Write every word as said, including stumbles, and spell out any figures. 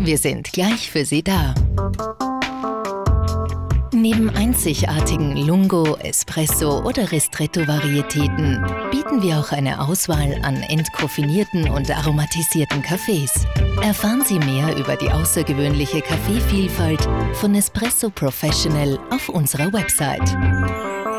Wir sind gleich für Sie da. Neben einzigartigen Lungo, Espresso oder Ristretto-Varietäten bieten wir auch eine Auswahl an entkoffinierten und aromatisierten Kaffees. Erfahren Sie mehr über die außergewöhnliche Kaffeevielfalt von Nespresso Professional auf unserer Website.